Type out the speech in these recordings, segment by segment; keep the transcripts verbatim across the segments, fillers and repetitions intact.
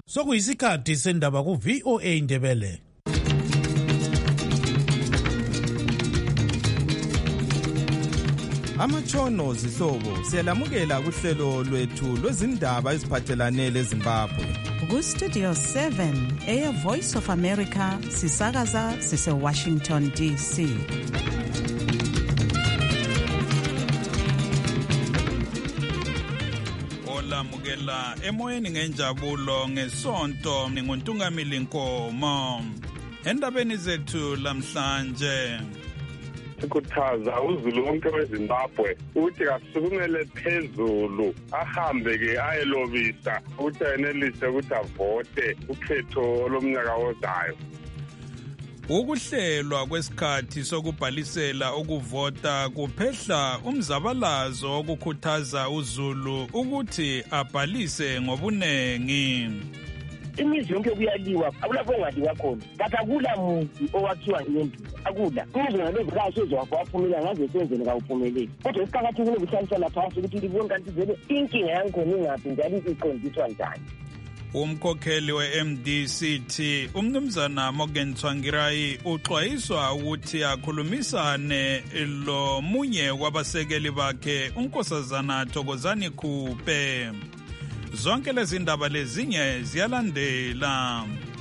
Sokuyisikhathi sendaba ku V O A Indebele. Amatshono zihlobo siyalamukela kuhlelo lwethu lwezindaba eziphathelane leZimbabwe. Ku Studio seven, Air Voice of America, sisakaza sise Washington D C. Olamukela emoyeni ngenjabulo ngesonto ninguntungamili Nkomo. Endabeni zethu lamhlanje sikhuthaza uZulu wonke weZimbabwe ukuthi kasukumele phezulu ahambe ke ayelobisa ukuthi ayenelise ukuthi avote ukhetho lomnyaka ozayo. Ukuhlelwa kwesikhathi sokubhalisela ukuvota kuphehla umzabalazo wokukhuthaza uZulu ukuthi abhalise ngobunengi. Imizi yonke kuyaliwa, akulapho ongaliwa khona. Kata kula muntu owakhiwa ngendulo. Akula. Umuzi ngalezo kahle uzowapha waphumela ngaze senzele kawuphumeleli. Kodwa isiqakathekile ukuhlalisana phansi ukuthi libone kanti vele inkinga yakhona ingaphi njalo iqondiswa njani. Umkhokheli we-M D C T umnumzana Morgan Tsvangirai uxwayiswa ukuthi akhulumisane lo munye wabasekeli bakhe unkosazana Thokozani Khupe. Zonke lezi ndaba lezinye ziyalandela.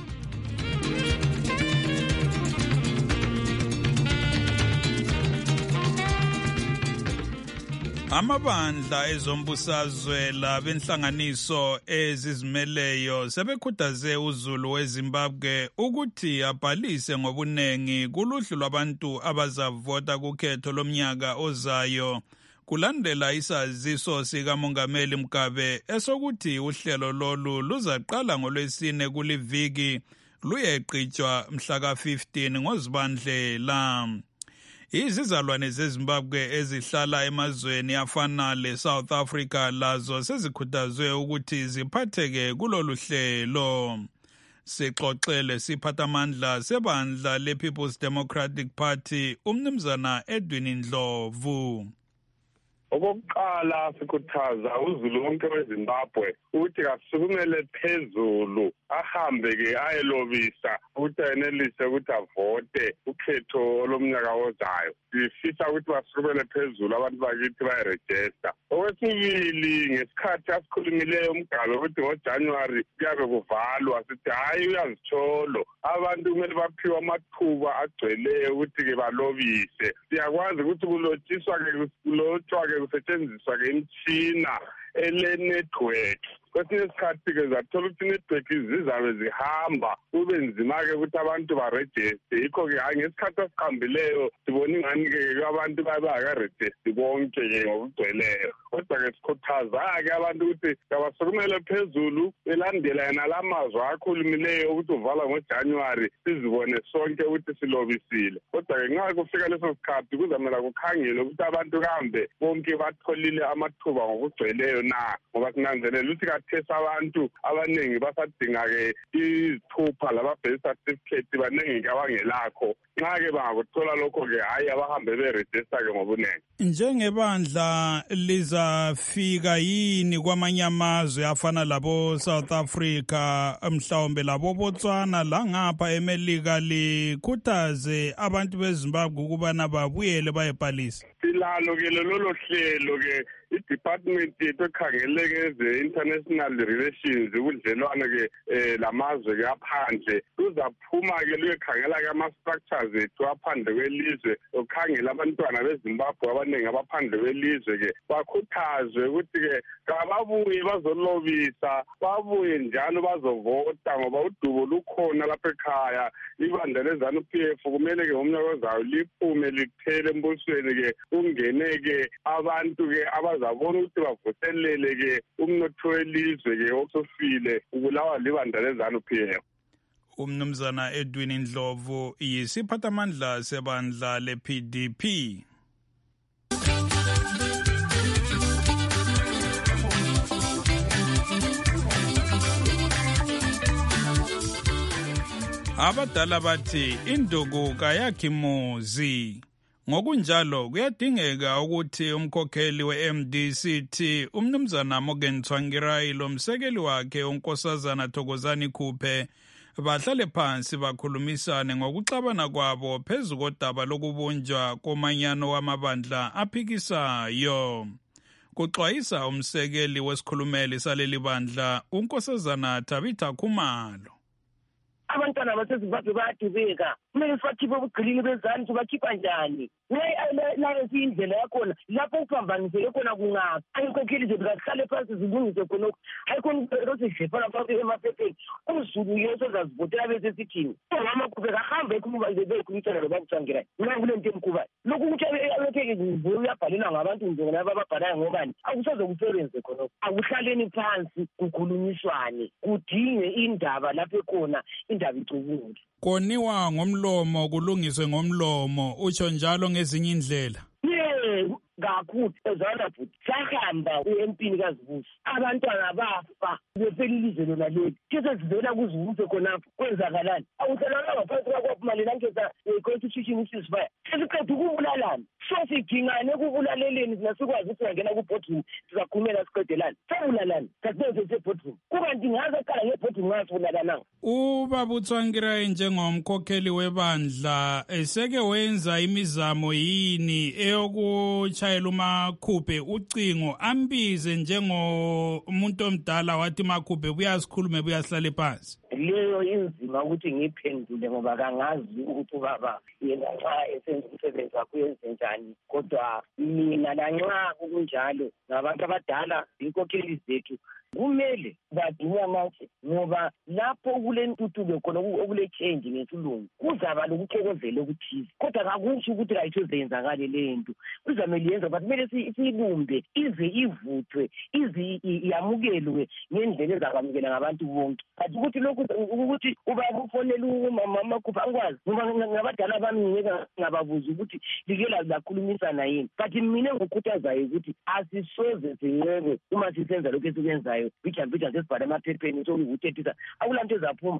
Amabandla ezombusazwe labenhlanganiso ezizimeleyo sebekhuthaze uZulu weZimbabwe ukuthi abhalise ngobunengi kuluhlu lwabantu abazavota kukhetho lomnyaka ozayo. Kulandela isaziso sikaMongameli Mugabe esokuthi uhlelo lolu luzaqala ngolwesine kuliviki luyeqhitshwa mhla ka fifteen ngoZibandlela. Izizalwane zeZimbabwe ezihlala emazweni afana le-South Africa lazo sezikhuthazwe ukuthi ziphatheke kulolu hlelo. Sixoxele siphathamandla sebandla le-People's Democratic Party umnumzana Edwin Ndlovu. Okokuqala sikhuthaza uZulu wonke weZimbabwe ukuthi kasukumele phezulu ahambe ke ayelobisa ukuthi ayenelise ukuthi avote ukhetho lomnyaka ozayo. Sifisa ukuthi basukumele phezulu abantu bakithi bayiregister. Okwesibili ngesikhathi asikhulumileyo Mugabe ukuthi ngoJanuary kuyabe kuvalwa sithi hayi uyazitholo abantu kumele baphiwe amathuba agcweleyo ukuthi ke balobise. Siyakwazi ukuthi kulotshiswa ke kulotshwa ke kusetshenziswa ke imtshina ele-network. Kwesinye isikhathi-ke zathola ukuthi i-network zizabe zihamba kube nzima-ke ukuthi abantu barejiste. Yikho-ke hayi ngesikhathi esiqambileyo sibona ingani-ke abantu babakarejiste bonke-ke ngokugcweleyo. Kodwa-ke sikhuthaza-ke abantu ukuthi kabasukumele phezulu elandela yena la mazwi akhulumileyo ukuthi uvala ngoJanuwari sizibone sonke ukuthi silobisile. Kodwa-ke nxa kufika leso sikhathi kuzamela kukhangelwe ukuthi abantu kambe bonke batholile amathuba ngokugcweleyo na, ngoba sinanzelela ukuthi kathesa abantu abaningi basadinga-ke izithupha laba-birth certificate baningi abangelakho. Nxa-ke bangakuthola lokho-ke hayi abahambe berejista-ke ngobunengi. Njengebandla lizafika yini kwamanye amazwe afana labo South Africa mhlawumbe labo Botswana la ngapha eMelika likhuthaze abantu beZimbabwe ukubana babuyele bayebhalisa? Silalo-ke lolo hlelo-ke i-department yethu ekhangeleke eze-international relations ubudlelwane-ke um lamazwe-ke aphandle luzaphuma-ke luyekhangela-ke ama-structures ethu aphandle kwelizwe okukhangela abantwana beZimbabwe abaningi abaphandle kwelizwe-ke bakhuthazwe ukuthi-ke kababuye bazolobisa babuye njalo bazovota ngoba udubo lukhona lapha ekhaya. Ibandla le-ZANU P F kumele-ke ngomnyaka ozayo liphume liphele embusweni-ke kungene-ke abantu-ke abazabona ukuthi bavuselele-ke umnotho welizwe-ke osofile ukulawa libandla le-ZANU P F. Umnumzana Edwin Ndlovu yisiphathamandla sebandla le-P D P. Abadala bathi induku kayakhi muzi. Ngokunjalo kuyadingeka ukuthi umkhokheli we-M D C T umnumzana Morgan Tsvangirai lomsekeli wakhe unkosazana Thokozani Khuphe bahlale phansi bakhulumisane ngokuxabana kwabo phezu kodaba lokubunjwa komanyano wamabandla aphikisayo. Kuxwayisa umsekeli wesikhulumeli saleli bandla unkosazana Tabitha Khumalo. Abantwana baseZimbabwe bayadubeka, kumele sibakhiphe ubugqilini bezandla, sibakhipha njani? Nayo siyindlela yakhona lapho uphambaniseke khona kungaphi, ayinkokheli zethu kazihlale phansi zilungise khonokho, ayikhona rosidlefana phansi emaphepheni. Umzulu yeso zazivotela bese sithini umama kube kahambe ekhuluma bekhulumisana nobakutsvangirai mina kule nto emkhubayo lokhu ukuthi abekheke uyabhalelwa ngabantu njengalaba ababhalayo ngobani akusazokusebenze khonokho. Akuhlaleni phansi kukhulunyiswane kudinge indaba lapho khona indaba icubule. Koniwa ngomlomo kulungiswe ngomlomo, utsho njalo ngezinye indlela. Yeah, kakhulu ezana futhi sahamba uempini kazibusi abantwana bafa befelilize lona leli sesivela kuzumse khonapho kwenzakalani awuhlala ngaphansi kwakumalela ngeza constitution isizifaya sesiqeda ukubulalana sosidingane ukubulaleleni nasikwazi ukuthi ngena ku boardroom sizakhulumela siqedelana sabulalana sasenze se boardroom kuba ndingaza qala nge boardroom ngasibulalana. Ubaba uTsvangirai njengomkhokheli webandla eseke wenza imizamo yini eyokuchayela uMakhuphe ucingo ambize njengomuntu omdala wathi Makhuphe buyasikhulume buyasihlale phansi? Leyo inzima ukuthi ngiphendule ngoba kangazi ukuthi ubaba yena nxa esenza umsebenzi wakhe uyenze njani, kodwa mina lanxa kunjalo ngabantu abadala inkokheli zethu kumele badinga manje ngoba lapho kule ntuthuko khona okule change ngesilungu kuzaba lokuxokozela okuthize, kodwa kakusho ukuthi kayithozenzakale lento kuzamele yenza but kumele siyibumbe ize ivuthwe ize yamukelwe ngendlela ezakwamukela ngabantu bonke. Kanti ukuthi lokhu ukuthi ubaba ufonela umama Makhuphe angikwazi ngoba ngabadala bami ngeke ngababuza ukuthi likela lakhulumisana yini, but mina ngokukhuthazayo ukuthi asisoze sinqebe uma sisenza lokho esikwenzayo bichambija sesibhala emaphepheni sokuvuthethisa akulanto ezaphuma.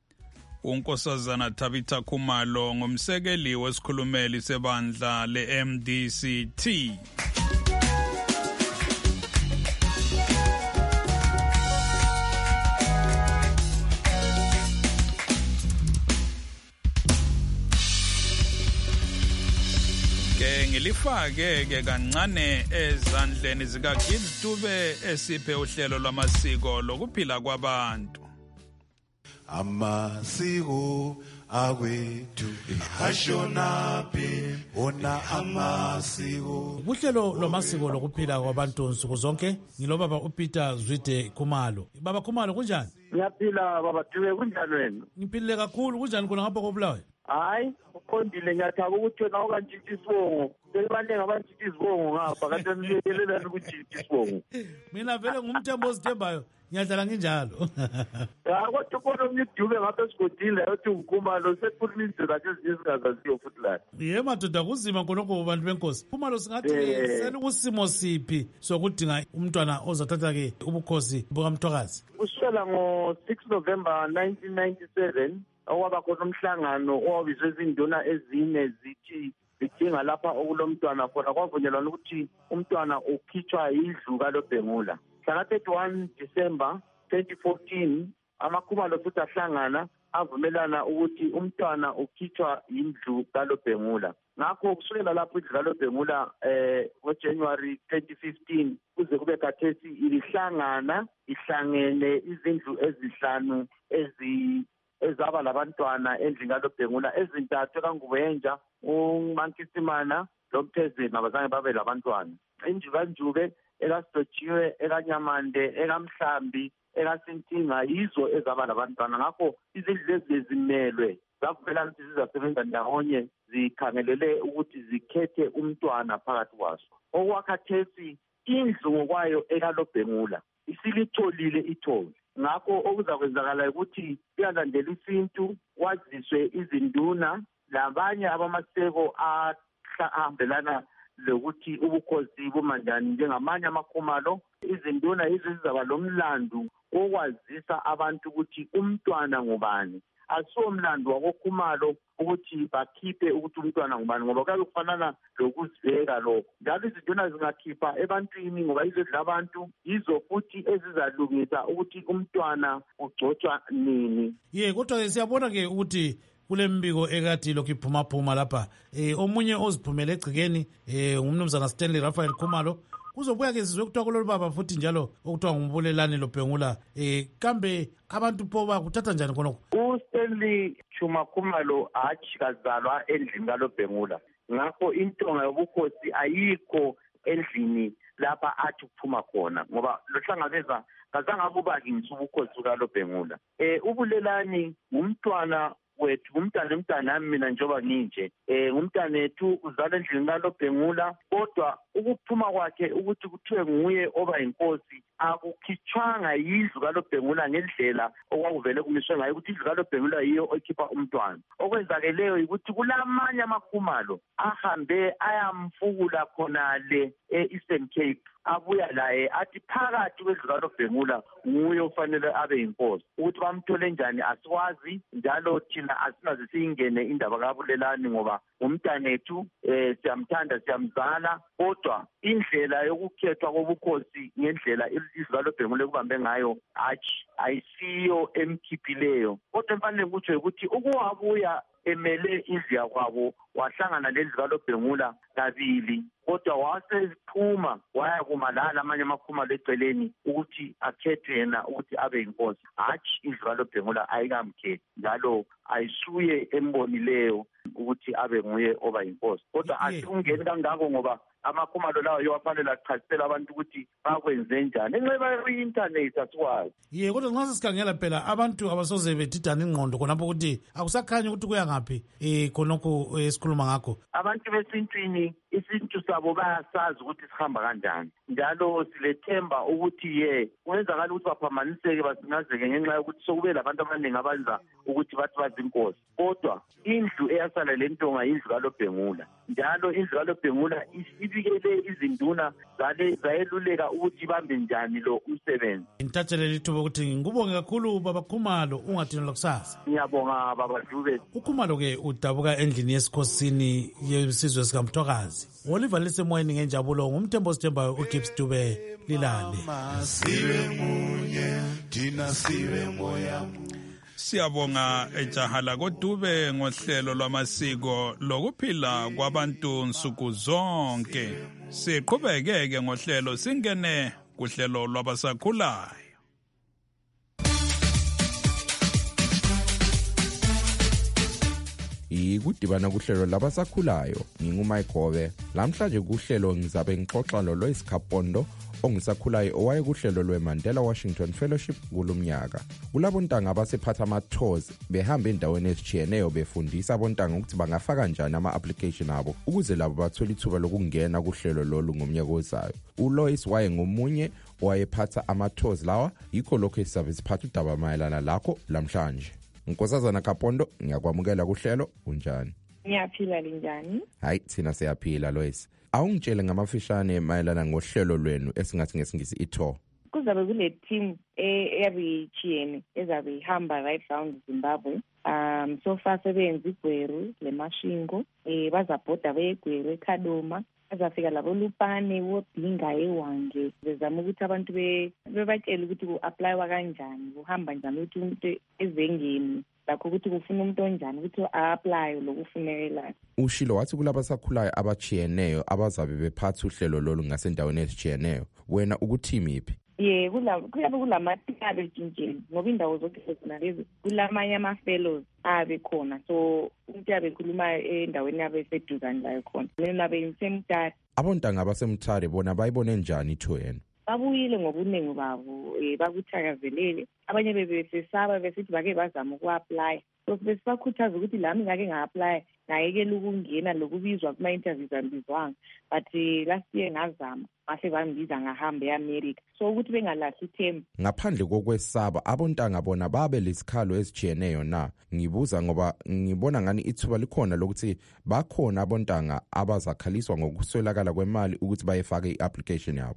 Unkosazana Tabitha Khumalo ngumsekeli wesikhulumeli sebandla le-M D C T. Ke ngilifake ke kancane ezandleni zikaGill Dube esiphe uhlelo lwamasiko lokuphila kwabantu. Amasiko akwethu ashonaphi ona amasiko. Uhlelo lwamasiko lokuphila kwabantu nsuku zonke ngilobaba uPeter Zwide Khumalo. Baba Khumalo kunjani? Ngiyaphila baba Dube kunjani wena? Ngiphilile kakhulu kunjani khona ngapha koBulawayo? Hayi uqondile ngiyathaba ukuthi wena ukantshitha isibongo sebanenge abantshitha isibongo ngapha kanti nilekelelani ukujitha isibongo. Mina vele ngumthembo ozithembayo ngiyahlala nginjalo. Ya kodwa khona omnye Dube ngapha esigodini yothi uKhumalo sekulininzi kathi ezingazaziyo futhi la. Ye madoda kuzima khonokho bantu benkosi. Khumalo singathi sena kusimo siphi sokudinga umntwana ozathatha ke ubukhosi bukaMthwakazi? Kusukela ngo six November nineteen ninety-seven okwaba khona umhlangano owabizwe izinduna ezine zithi zidinga lapha okulomntwana khona kwavunyelwana ukuthi umntwana ukhitshwa yidlu kaLobhengula. Mhla thirty-one December twenty fourteen amaKhumalo futhi ahlangana avumelana ukuthi umntwana ukhitshwa yindlu kaLobhengula. Ngakho kusukela lapho indlu kaLobhengula eh ngoJanuary twenty fifteen kuze kube khathesi ilihlangana ihlangene izindlu ezihlanu ezi ezaba labantwana endlini kaLobhengula ezintathu kangubenja uMankisimana loMthezeni abazange babe labantwana. Indlu kaNjube ekaSidotshiwe ekanyamande ekamhlambi ekasintinga yizo ezaba labantwana. Ngakho izindlu lezi zimelwe zavumelana ukuthi zizasebenza ndawonye zikhangelele ukuthi zikhethe umntwana phakathi kwazo. Okwakhathesi indlu ngokwayo ekaLobhengula isilitholile ithole. Ngakho okuzakwenzakala ukuthi kuyalandela isintu kwaziswe izinduna labanye abamaseko ahambelana lokuthi ubukhosi bumanjani njengamanye amaKhumalo. Izinduna yizo zizaba lomlandu okwazisa abantu ukuthi umntwana ngubani. asiwomlando wakoKhumalo ukuthi bakhiphe ukuthi umntwana ngubani, ngoba kuyabe kufanana lokuzibeka lokho. Njalo izinduna zingakhipha ebantwini ngoba yizo ezidla abantu, yizo futhi ezizalungisa ukuthi umntwana ugcotshwa nini. Ye, kodwa siyabona-ke ukuthi kule mbiko ekade lokhu iphumaphuma lapha eh omunye oziphumele egcikeni eh ngumnumzana Stanley Raphael Khumalo. Kuzobuya-ke sizwe kuthiwa kulolu baba futhi njalo okuthiwa ngumbulelani loBhengula. Eh kambe abantu pho bakuthatha njani khonokho? uStanley Chuma Khumalo hatshi kazalwa endlini kaloBhengula, ngakho intonga yobukhosi ayikho endlini lapha athi ukuphuma khona, ngoba lohlangabeza kazange akubaki ngisubukhosini kaloBhengula. Eh ubulelani ngumntwana wethu, ngumntana umntana nami mina njengoba nginje, eh ngumntana wethu uzala endlini kaloBhengula, kodwa ukuphuma kwakhe ukuthi kuthiwe nguye oba inkosi akukhitshwanga yindlu kaloBhengula ngendlela okwakuvele kumiswe ngayo ukuthi indlu kaloBhengula yiyo okhipha umntwana. Okwenzakeleyo ukuthi kulamanye amaKhumalo ahambe ayamfukula khonale e-Eastern Cape, abuya laye athi phakathi kwendlu kaloBhengula nguye ofanele abe inkosi. Ukuthi bamthole njani asikwazi, njalo thina asinaze siyingene indaba kabulelani ngoba umntanethu eh siyamthanda siyamzala, kodwa indlela yokukhethwa kobukhosi ngendlela izwe kaloBhengula kubambe ngayo hatshi ayisiyo emkhiphileyo. Kodwa mfanele kutsho ukuthi ukuwabuya emele indlu yakwabo wahlangana lendlu kaloBhengula kabili, kodwa wasephuma waya kumalala amanye amaKhumalo eceleni ukuthi akhethwe yena ukuthi abe inkosi. Hatshi indlu kaloBhengula ayikamkhethi, njalo ayisuye embonileyo ukuthi abe nguye oba inkosi. Kodwa asingeni kangako ngoba amaKhumalo lawo yowafanele achasisela abantu ukuthi bakwenze njani enxeba kwi-internet asikwazi. Ye, kodwa nxa sesikhangela phela abantu abasoze bedidana ingqondo khonapho ukuthi akusakhanyi ukuthi kuya ngaphi eh khonokho esikhuluma ngakho. Abantu besintwini isintu sabo bayasazi ukuthi sihamba kanjani, njalo silethemba ukuthi ye kwenzakala ukuthi baphamaniseke basingazeke ngenxa yokuthi sokube labantu abaningi abenza ukuthi bathi bazinkosi. Kodwa indlu eyasala lentonga indlu kaloBhengula, njalo indlu kaloBhengula ibikele izinduna zale zayeluleka ukuthi bambe njani lo umsebenzi. Ngithathele lithuba ukuthi ngikubonge kakhulu baba Khumalo, ungathini lokusasa. Ngiyabonga baba Dube. uKhumalo-ke udabuka endlini yesikhosini yesizwe sikaMthwakazi. Oliver lisemoyeni ngenjabulo ngumthembo sithembayo uGibbs Dube lilale. Sibe munye thina sibe moya. Siyabonga ejahala koDube ngohlelo lwamasiko lokuphila kwabantu nsuku zonke. Siqhubekeke ngohlelo singene kuhlelo lwabasakhulayo. Ikudibana kuhlelo labasakhulayo ngingumike Gobe. Lamhlanje kuhlelo ngizabe ngixoxa lo Lois Khapondo ongisakhulayo owaye kuhlelo lweMandela Washington Fellowship kulumnyaka. Kulabo ntanga abasephatha ama-tours behamba endaweni ezitshiyeneyo befundisa abontanga ukuthi bangafaka kanjani ama-application abo ukuze labo bathola ithuba lokungena kuhlelo lolu ngomnyaka ozayo. uLois waye ngomunye owayephatha ama-tours lawa, yikho lokho esizabe siphatha udaba mayelana lakho lamhlanje. Nkosazana Khapondo, ngiyakwamukela kuhlelo, unjani? Ngiyaphila linjani? Hayi, thina siyaphila Lois. Awungitshele ngamafishane mayelana ngohlelo lwenu esingathi ngesingisi i-tour. Kuzabe kule team eyabichiyene ezabe ihamba right round Zimbabwe. Um so far sebenza iGweru leMashingo, eh bazabhoda beGweru eKhadoma, bazafika labo Lupane wodinga eWange. Bezama ukuthi abantu bebatshela ukuthi ku-applywa kanjani, kuhamba njani ukuthi umuntu ezengeni lakho ukuthi kufuna umuntu onjani ukuthi a-apply lokufunekelayo. Ushilo wathi kulabasakhulayo abachiyeneyo abazabe bephatha uhlelo lolu ngasendaweni ezichiyeneyo. Wena ukuthimi iphi? Ye, kula kuyabe kulamathaba etshintsheni ngoba indawo zonke zona lezi kulamanye ama-fellows abe khona, so umuntu yabe khuluma endaweni yabe seduzane layo khona lena beyisemthatha. Abontanga abasemthare bona bayibone njani ithour yenu? Babuyile ngobuningi babo, eh bakuthakazelele. Abanye bebesesaba besithi bake bazama uku-apply, so besibakhuthaza ukuthi lami ngake nga-apply ngayekela ukungena lokubizwa kuma-interviews ambizwanga, but last year ngazama base bangibiza ngahamba e-America, so ukuthi bengalahli ithemba. Ngaphandle kokwesaba, abontanga bona babe lesikhalo ezijiyeneyo na? Ngibuza ngoba ngibona ngani ithuba likhona lokuthi bakhona abontanga abazakhaliswa ngokuswelakala kwemali ukuthi bayefake i-application yabo. Hayi,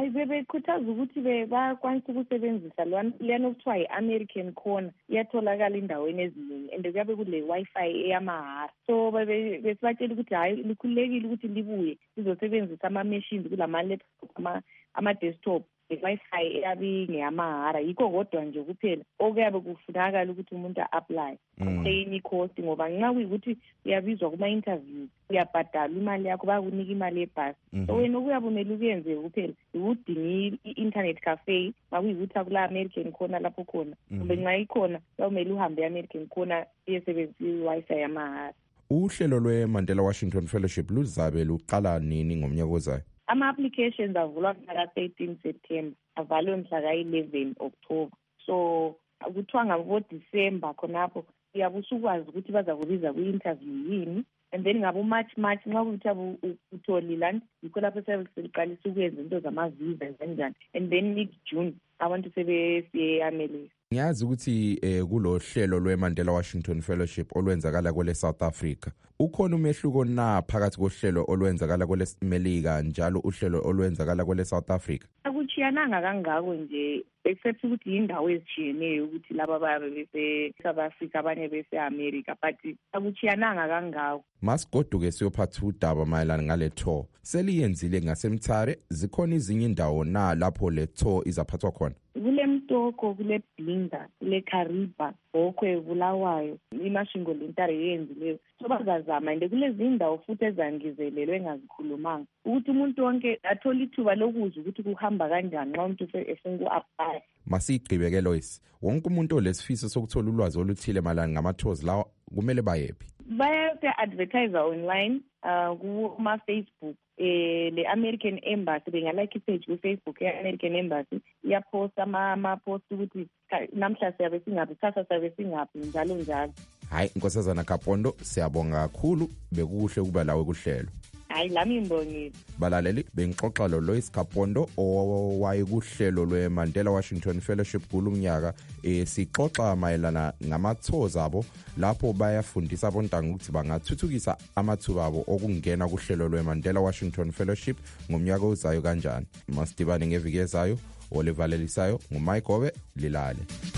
hayi bebekhuthaza ukuthi bakwanisa ukusebenzisa leyana okuthiwa yi-American Corner iyatholakala indaweni eziningi and kuyabe kule Wi-Fi eyamahhala. So besibatshela ukuthi hayi likhululekile ukuthi libuye sizosebenzisa ama-machines kulama-laptop ama-desktop i-Wi-Fi eyabi ngeyamahhala. Yikho kodwa nje kuphela okuyabe kufunakala ukuthi umuntu a-apply enye cost, ngoba nxa kuyikuthi uyabizwa kuma-interview uyabhadala imali yakho bayakunika imali yebhasi. So wena okuyabe umele ukuyenze kuphela ukudinga i-internet cafe makuyikuthi akula-American Corner lapho khona, kumbe nxa ikhona kumele uhambe e-American Corner uyesebenzisa i-Wi-Fi yamahhala. Uhlelo lwe-Mandela Washington Fellowship luzabe luqala nini ngomnyaka ozayo? Ama-applications avulwa mhlaka thirteen September, avalwe mhlaka eleven October. So kuthiwa ngabo-December khonapho uyabe usukwazi ukuthi bazakubiza kwi-interview yini, and then ngabo-March March nxa kuyukuthi utholile and yikho lapho seliqalisa ukwenza into zama-visa kanjani, and then mid-June abantu sebesiye e-America. Ngiyazi ukuthi eh, kulo hlelo lwe-Mandela Washington Fellowship olwenzakala kwele South Africa ukhona umehluko na phakathi kohlelo olwenzakala kwele Melika njalo uhlelo olwenzakala kwele South Africa? Akuchiyananga kangako nje, except ukuthi indawo ezitshiyeneyo ukuthi laba babe bese South Africa abanye bese America, but akuchiyananga kangako. Masigoduke siyophatha udaba mayelana ngale tour. Seliyenzile ngasemthare, zikhona izinye indawo na lapho le tour izaphathwa khona? Kule Mtoko, kule Blinda, kule Kariba, Bokwe, Bulawayo, imashingo lentare yenzileyo. So bazazama ende kulezi indawo futhi ezangizelelwe engazikhulumanga ukuthi umuntu wonke athola ithuba lokuzwa ukuthi kuhamba kanjani nxa umuntu efuna uku-apply. Masigqibeke Lois, wonke umuntu olesifiso sokuthola ulwazi oluthile malana ngama-tours lawa kumele bayephi? Baya-advertise online uh, kuma-Facebook. Eh, le American Embassy bengalike page ku Facebook ye American Embassy iyapost ama-post ukuthi namhla siyabe singaphi, kusasa siyabe singaphi, njalo njalo. Hayi Nkosazana Kapondo, siyabonga kakhulu, bekuhle ukuba lawe kuhlelo. Hayi lami ngibongile. Balaleli, bengixoxa lo Lois Kapondo owaye kuhlelo lwe-Mandela Washington Fellowship kulumnyaka. Eh sixoxa mayelana ngama-tours abo lapho bayafundisa abontanga ukuthi bangathuthukisa amathuba abo okungena kuhlelo lwe-Mandela Washington Fellowship ngomnyaka ozayo kanjani. Masidibane ngeviki ezayo. Olivalelisayo nguMike Obe, Lilale.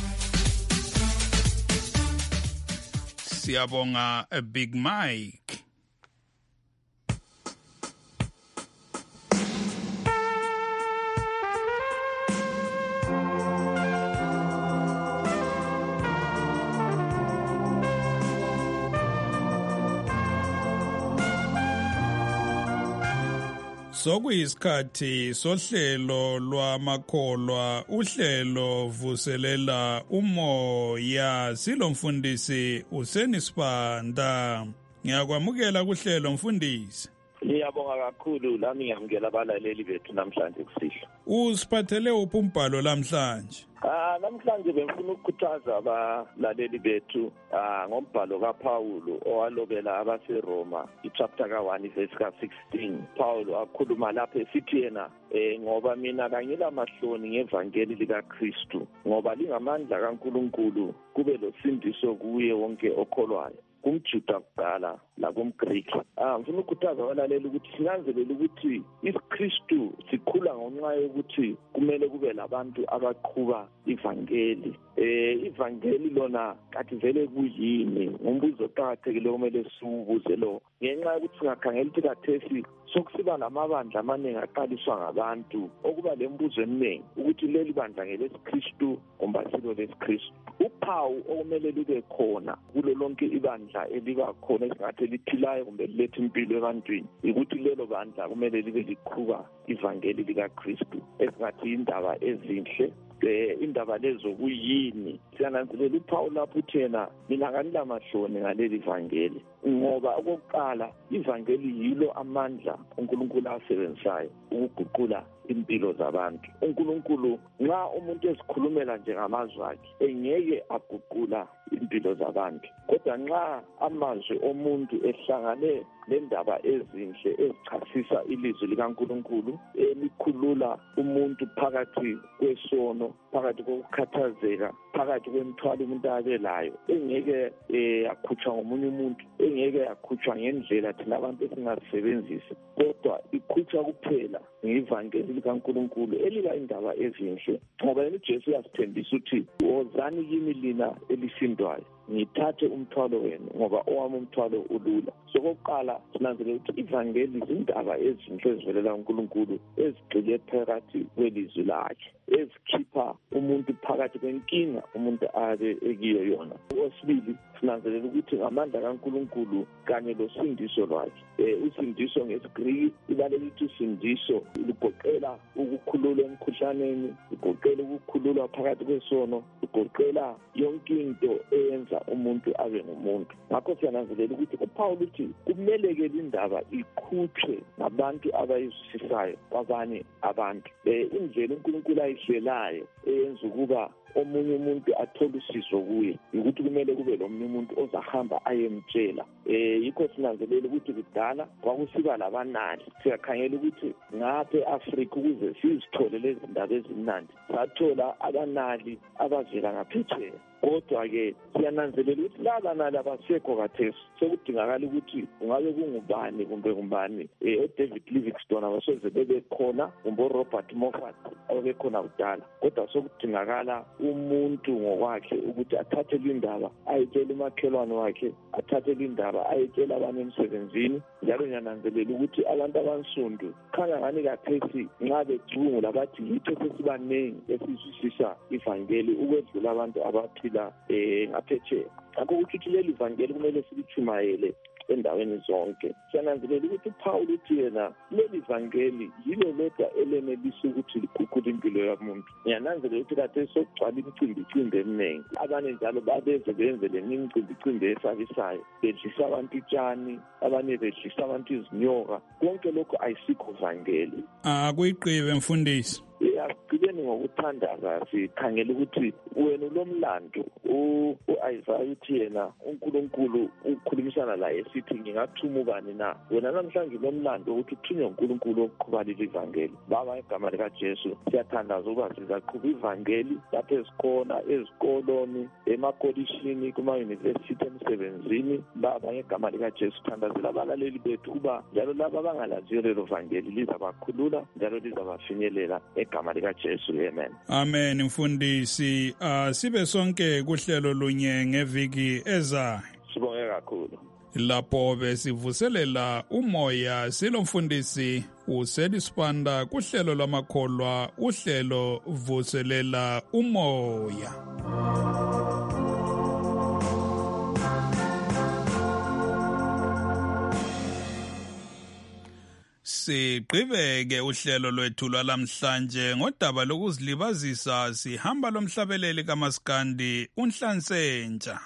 Siyabonga Big Mike. Sokuyisikhathi sohlelo lwamakholwa, uhlelo vuselela umoya. Silomfundisi uSenisibanda. Ngiyakwamukela kuhlelo mfundisi. Ngiyabonga kakhulu, lami ngiyamukela abalaleli bethu namhlanje kusihlwa. Usiphathele uphi umbhalo namhlanje? Ah namhlanje bengifuna ukukhuthaza abalaleli bethu ah ngombhalo kaPaulo owalobela abaseRoma ichapter ka one verse ka sixteen. Paulo akhuluma lapha esithi yena eh ngoba mina kangila mahloni ngevangeli likaKristu, ngoba lingamandla kaNkulunkulu kube losindiso kuye wonke okholwayo, kumJuda kuqala lakumGreki. Ah ngifuna ukukhuthaza abalaleli ukuthi sinanzelele ukuthi iKristu sikhula ngenxa yokuthi kumele kube labantu abaqhuba ivangeli. Eh ivangeli lona kathi vele kuyini? Ngumbuzo oqhakathekile okumele siwubuze lo. Ngenxa yokuthi singakhangela ukuthi kathesi sokusiba lamabandla amaningi aqaliswa ngabantu, okuba lembuzo eminingi ukuthi leli bandla ngelesikristu kumbe silo lesikristu. Uphawu okumele libe khona kulo lonke ibandla eliba khona esingathi liphilayo kumbe lilethe impilo ebantwini, ukuthi lelo bandla kumele libe liqhuba ivangeli likaKristu, esingathi indaba ezinhle. Eh indaba lezo kuyini? Siyananzelela uPaul lapho uthena mina kanila mahloni ngaleli ivangeli, ngoba okokuqala ivangeli yilo amandla uNkulunkulu asebenzayo ukuguqula impilo zabantu. uNkulunkulu nxa umuntu esikhulumela nje ngamazwi akhe engeke aguqula impilo zabantu, kodwa nxa amazwi omuntu ehlangane lendaba ezinhle ezichasisa ilizwi likaNkulunkulu elikhulula umuntu phakathi kwesono, phakathi kokukhathazeka, phakathi kwemithwalo umuntu abelayo, engeke yakhutshwa ngomunye umuntu, engeke yakhutshwa ngendlela thina abantu esingazisebenzisa, kodwa ikhutshwa kuphela ngevangeli likaNkulunkulu elika indaba ezinhle ngoba yena uJesu uyasithembisa ukuthi wozani kimi lina elisindwayo ngithathe umthwalo wenu ngoba owami umthwalo ulula. Sokokuqala sinanzelela ukuthi ivangeli izindaba ezinhle ezivelela uNkulunkulu ezigxile phakathi kwelizwi lakhe, ezikhipha umuntu phakathi kwenkinga umuntu abe ekiyo yona. Okwesibili sinanzelela ukuthi ngamandla kaNkulunkulu kanye losindiso lwakhe. Eh usindiso ngesiGriki ibaleka ukuthi usindiso lugoqela ukukhululwa emkhuhlaneni, lugoqela ukukhululwa phakathi kwesono, lugoqela yonke into eyenza umuntu abe ngumuntu. Ngakho siyananzelela ukuthi uPaul uthi kumele ke indaba iqhutshwe ngabantu abayizwisisayo kwabanye abantu. Eh indlela uNkulunkulu ayihlelayo eyenza ukuba omunye umuntu athole usizo kuye ukuthi kumele kube lo munye umuntu ozahamba ayemtshela. Eh yikho sinanzelela ukuthi kudala kwakusiba labanali, siyakhangela ukuthi ngapha eAfrika ukuze sizithole lezi ndaba ezimnandi sathola abanali abavela ngaphetsheya. Kodwa-ke siyananzelela ukuthi laba nali abasekho kathesi, sekudingakala ukuthi ungabe kungubani kumbe kumbani eh uDavid Livingstone abasoze bebe khona kumbe uRobert Moffat abekhona kudala, kodwa sekudingakala umuntu ngokwakhe ukuthi athathe indaba ayitshele umakhelwane wakhe, athathe indaba ayitshele abanye emsebenzini. Njalo ngiyananzelela ukuthi abantu abansundu khanga ngani kathesi nxa becungula bathi yitho sesibanengi esizwisisa ivangeli ukwedlula abantu abaphila eh ngaphetsheya. Ngakho ukuthi leli ivangeli kumele silitshumayele endaweni zonke. Siyananzelela ukuthi uPaul uthi yena leli ivangeli yilo lodwa elenelisa ukuthi liguqule impilo yomuntu. Ngiyananzelela ukuthi kade sokugcwala imicimbi icimbi eminingi, abanye njalo babeze benze le imicimbi icimbi esabisayo, bedlisa abantu utshani, abanye bedlisa abantu izinyoka. Konke lokho ayisikho ivangeli. Ah kuyiqiwe mfundisi. Asigcibeni ngokuthandaza sikhangela ukuthi wena lomlando uIsaiah uthi yena uNkulunkulu ukukhulumisana la esithi ngingathuma ubani na. Wena namhlanje lomlando ukuthi uthunywe uNkulunkulu ukuqhubala ivangeli. Baba igama lika Jesu siyathandaza ukuba sizaqhuba ivangeli lapho esikhona ezikoloni, emakolishini, kuma university, emsebenzini. Baba igama lika Jesu thandazela abalaleli bethu kuba njalo laba abangalaziyo lelo vangeli lizabakhulula njalo lizabafinyelela egama lika Jesu. Amen. Amen mfundisi. Uh, sibe sonke kuhlelo lunye ngeviki eza. Sibonge kakhulu. Lapho besivuselela umoya silomfundisi uSeli Sibanda kuhlelo lwamakholwa uhlelo vuselela umoya. Siqhubeke uhlelo lwethu lwalamhlanje ngodaba lokuzilibazisa. Sihamba lomhlabeleli kaMaskandi uNhlansentsha.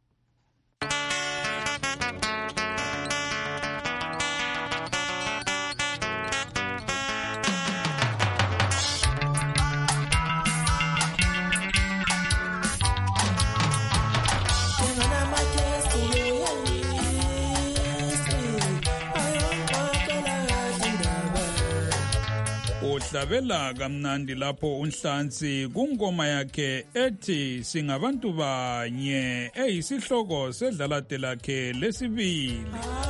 Uhlabela kamnandi lapho uNhlansi kungoma yakhe ethi singabantu banye eyisihloko sedlalate lakhe lesibili.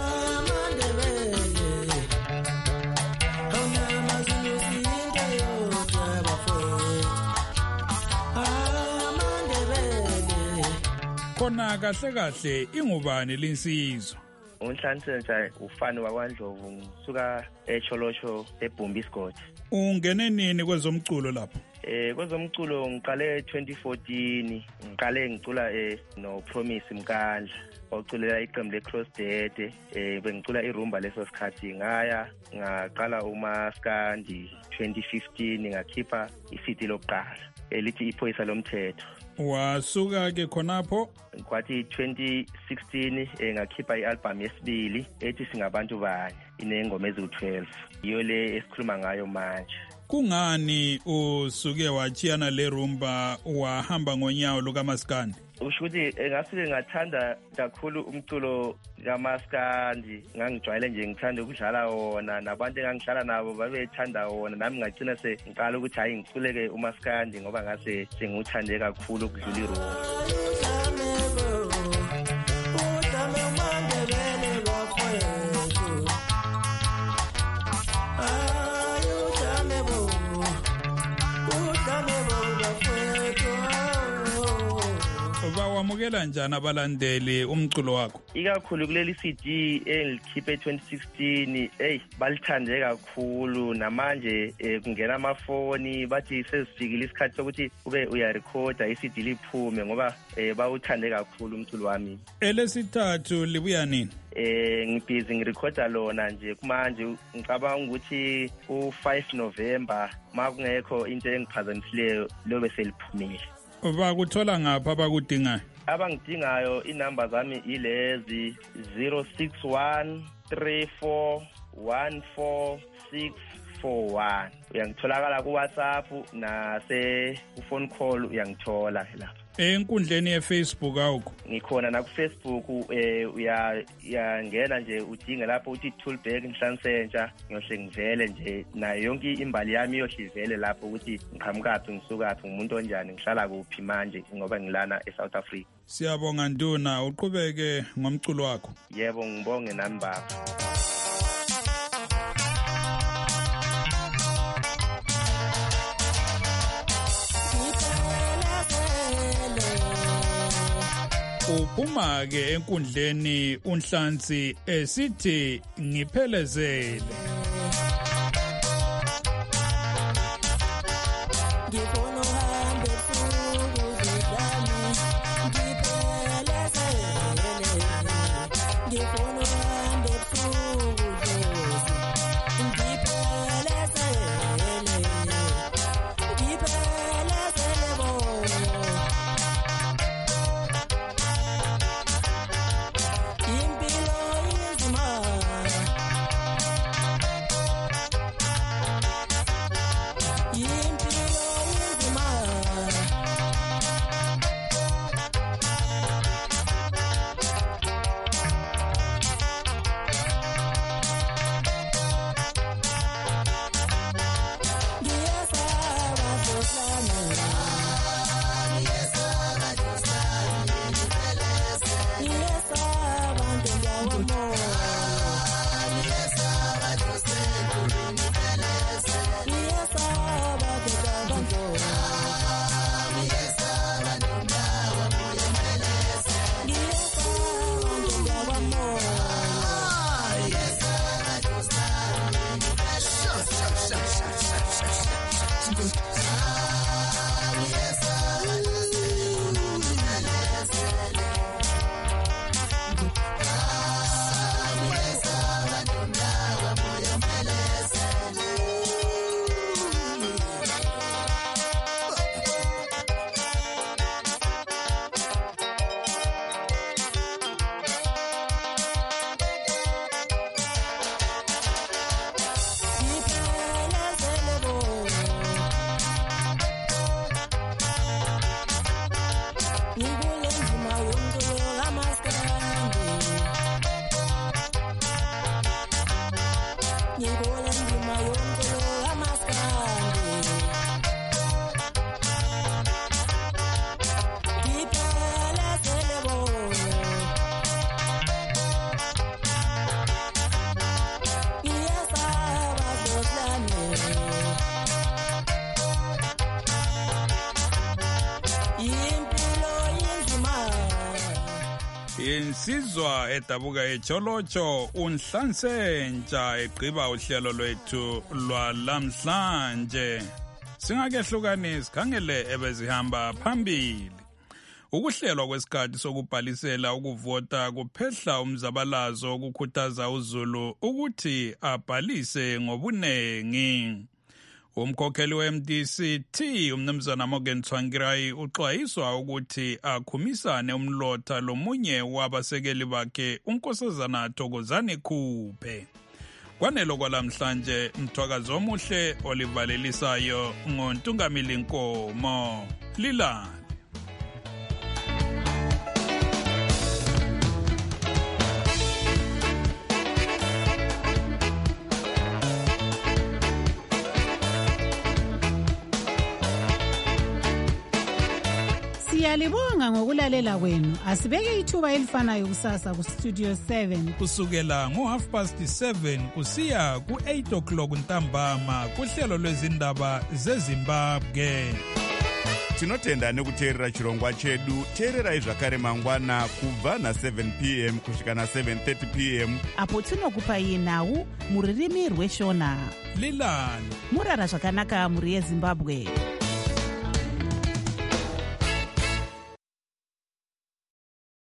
Khona kahle kahle ingubani linsizwa. uNhlansentsha ufani wakwaNdlovu ngisuka eCholosho eBhumbisigodi. Ungene nini kwezomculo lapho? Eh kwezomculo ngiqale twenty fourteen, ngiqale ngicula eh no Promise Mkandla oculela iqembu leCross Dede. Eh bengicula irumba leso sikhathi ngaya ngaqala uMaskandi twenty fifteen ngakhipha isidi lokuqala elithi iphoyisa lomthetho. Wasuka ke khonapho kwathi twenty sixteen ngakhipha ialbum yesibili ethi singabantu banye inengoma eziwu-twelve, iyo le esikhuluma ngayo manje. Kungani usuke wachiyana le rumba wahamba ngonyawo lukaMaskandi? Usho ukuthi ngasuke ngathanda kakhulu umculo kaMaskandi, ngangijwayele nje ngithanda ukudlala wona, nabantu engangihlala nabo babethanda wona, nami ngagcina sengiqala ukuthi hayi ngiculeke uMaskandi ngoba ngase sengiwuthande kakhulu ukudlula irumba. bamukela njani abalandeli umculo wakho? Ikakhulu kuleli C D engilikhiphe twenty sixteen, hey balithande kakhulu namanje kungena amafoni bathi sesifikile isikhathi sokuthi ube uyarecorda i C D liphume ngoba bawuthande kakhulu umculo wami. Elesithathu libuya nini? Eh ngibhizi ngirecorda lona nje kumanje ngicabanga ukuthi ku five November makungekho into engiphazamisileyo lobe seliphumile. Bakuthola ngapha abakudingayo? Abangidingayo inamba zami ilezi zero six one three four one four six four one. Uyangitholakala ku WhatsApp nase ku phone call uyangithola lapha. Enkundleni ye-Facebook awukho? Ngikhona na ku Facebook eh uya uyangena nje udinga lapho uthi Toolback Nhlansentsha ngiyohle ngivele nje nayo yonke imbali yami iyohlivele lapho ukuthi ngiqhamukaphi ngisukaphi ngumuntu onjani ngihlala kuphi manje ngoba ngilana eSouth Africa. Siyabonga Nduna, uqhubeke ngomculo wakho. Yebo ngibonge nami baba. Uphuma ke enkundleni uNhlansi esithi ngiphelezele. Insizwa edabuka ejolotsho uNhlansentsha egqiba uhlelo lwethu lwalamhlanje. Singakehlukanisi sikhangele ebezihamba phambili. Ukuhlelwa kwesikhathi sokubhalisela ukuvota kuphehla umzabalazo ukukhuthaza uZulu ukuthi abhalise ngobunengi. Umkhokheli we-M D C T umnumzana Morgan Tsvangirai uxwayiswa ukuthi akhumisane umlotha lomunye wabasekeli bakhe unkosazana Thokozani Khuphe. Kwanelo kwalamhlanje mthwakazo omuhle olivalelisayo ngoNtungamili Nkomo. Lila Siyalibonga ngokulalela kwenu. Asibeke ithuba elifanayo kusasa ku Studio seven. Kusukela ngo half past seven kusiya ku eight o'clock ntambama kuhlelo lwezindaba zeZimbabwe. tinotenda nekuteerera chirongwa chedu. Teererai zvakare mangwana kubva na-seven p m kusvika na-seven thirty p m apo tinokupai nhau muririmi rweshona. Lilani murara zvakanaka muri yeZimbabwe.